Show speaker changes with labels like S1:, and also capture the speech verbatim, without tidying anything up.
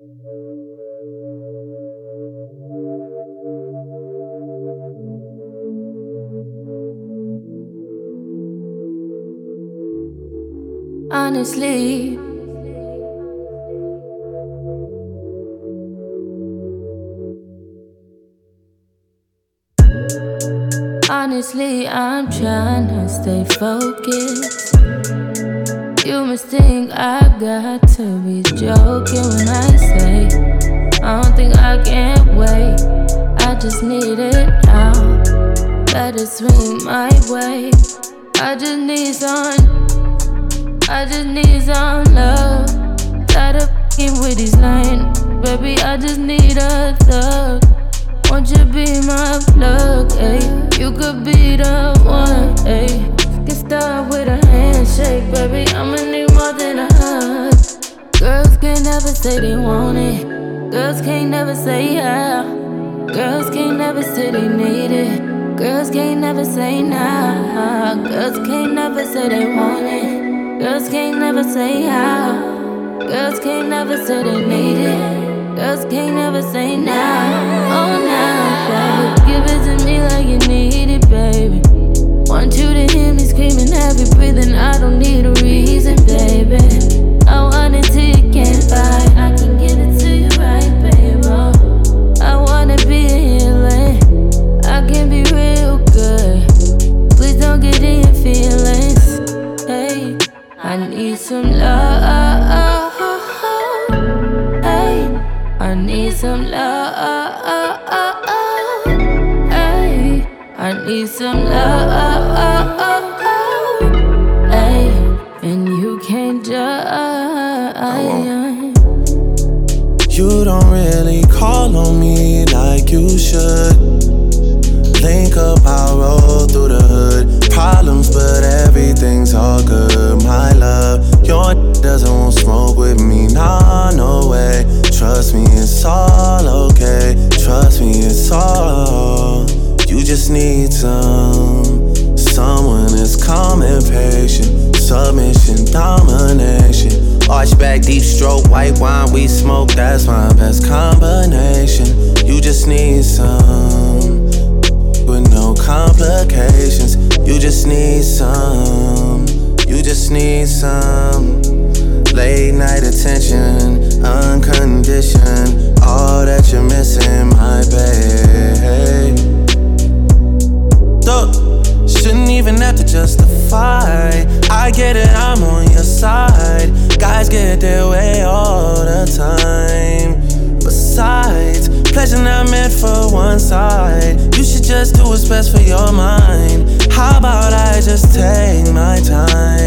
S1: Honestly, honestly, I'm trying to stay focused. You must think I got to be joking when I say I don't think I can wait. I just need it now. Better swing my way. I just need some. I just need some love. Tired of f***ing with these lines. Baby, I just need a thug. Won't you be my plug, ayy? You could be the one, ayy. Get started with a handshake, baby. I'ma need more than a hug. Girls can't never say they want it. Girls can't never say yeah. Girls can't never say they need it. Girls can't never say nah. Girls can't never say they want it. Girls can't never say how. Girls can't never say they need it. Girls can't never say now. Oh, now, baby. Give it to me like you need it, baby. Want you to hear me screaming, heavy breathing. I don't need a reason, baby. I want it till you can't fight. I can give it to you right, baby. I wanna be a healing. I can be real good. Please don't get in your feelings. Hey, I need some love. Hey, I need some love. Hey, I need some love. Hey, and you can't judge.
S2: You don't really call on me like you should. Link up, I'll roll through the hood. Problems, but everything's all good. My love, your doesn't want smoke with me. Nah, no way. Trust me, it's all okay. Trust me, it's all. You just need some. Someone that's calm and patient. Submission, domination. Arch back, deep stroke, white wine, we smoke. That's my best combination. You just need some. With no complications. You just need some. You just need some. Late night attention, unconditioned. All that you're missing, my babe. Look, shouldn't even have to justify. I get it, I'm on your side. Guys get their way all the time. Besides, pleasure not meant for one side. You should just do what's best for your mind. How about I just take my time?